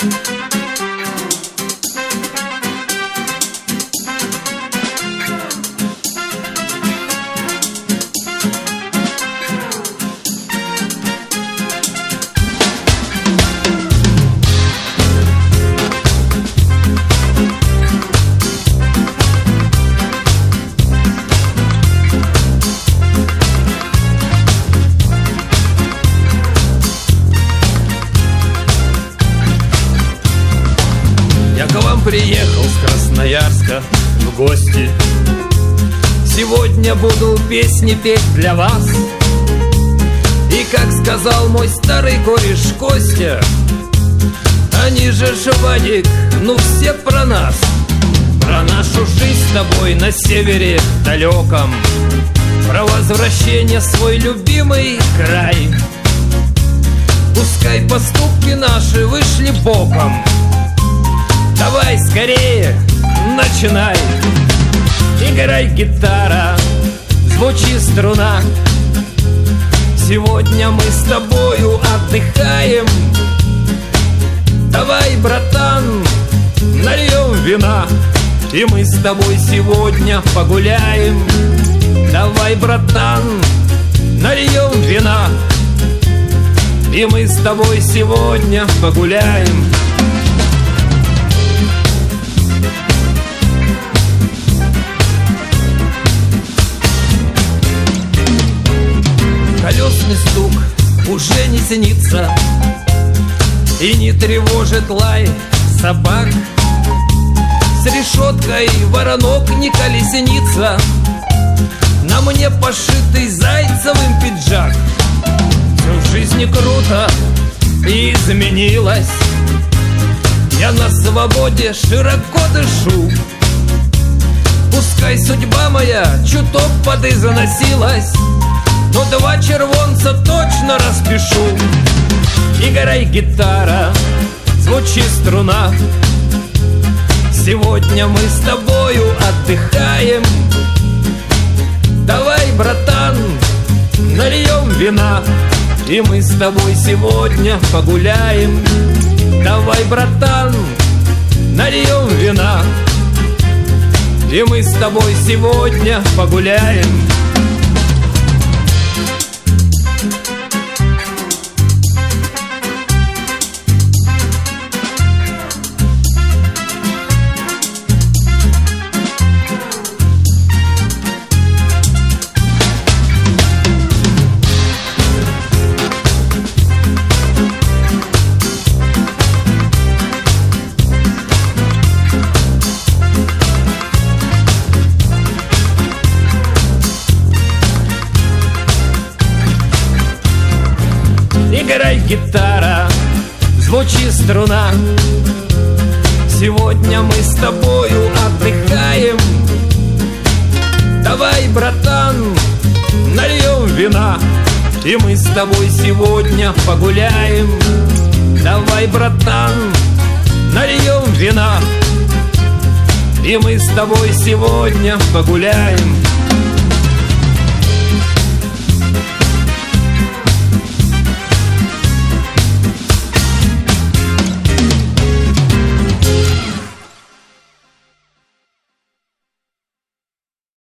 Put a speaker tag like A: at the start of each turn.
A: Приехал с Красноярска в гости. Сегодня буду песни петь для вас. И как сказал мой старый кореш Костя, они же, Вадик, ну все про нас. Про нашу жизнь с тобой на севере далеком, про возвращение в свой любимый край. Пускай поступки наши вышли боком, давай скорее, начинай. Играй гитара, звучи струна. Сегодня мы с тобою отдыхаем. Давай, братан, нальем вина, и мы с тобой сегодня погуляем. Давай, братан, нальем вина, и мы с тобой сегодня погуляем. Колесный стук уже не снится и не тревожит лай собак. С решеткой воронок не колесница, на мне пошитый Зайцевым пиджак. Все в жизни круто и изменилось, я на свободе широко дышу. Пускай судьба моя чуток подизносилась, но 2 червонца точно распишу. Играй гитара, звучи струна. Сегодня мы с тобою отдыхаем. Давай, братан, нальем вина, и мы с тобой сегодня погуляем. Давай, братан, нальем вина, и мы с тобой сегодня погуляем. Играй гитара, звучи струна. Сегодня мы с тобою отдыхаем. Давай, братан, нальем вина, и мы с тобой сегодня погуляем. Давай, братан, нальем вина, и мы с тобой сегодня погуляем.